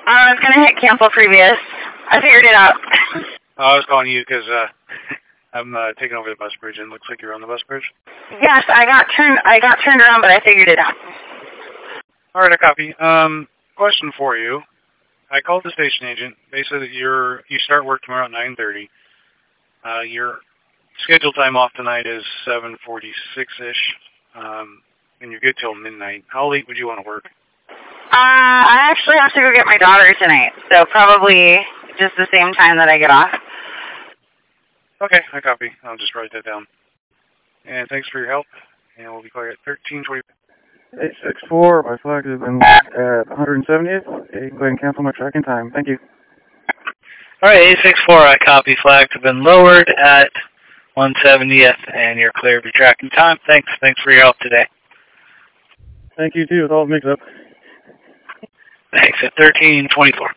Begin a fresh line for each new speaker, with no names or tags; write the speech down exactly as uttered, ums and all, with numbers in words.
I was gonna hit cancel previous. I figured it out.
I was calling you because uh, I'm uh, taking over the bus bridge, and it looks like you're on the bus bridge.
Yes, I got turned. I got turned around, but I figured it out.
All right, I copy. Um, question for you. I called the station agent. They said that you're you start work tomorrow at nine thirty. Uh, your scheduled time off tonight is seven forty-six ish, um, and you're good till midnight. How late would you want to work?
Uh, I actually have to go get my daughter tonight, so probably just the same time that I get off.
Okay, I copy. I'll just write that down. And thanks for your help. And we'll be clear at thirteen twenty.
eight six four, my flag has been at one hundred seventieth. You can go ahead and cancel my tracking time. Thank you.
All right, eight six four, I copy. Flags have been lowered at one seventieth, and you're clear of your tracking time. Thanks. Thanks for your help today.
Thank you, too, with all the mix-up.
Thanks, at thirteen twenty-four.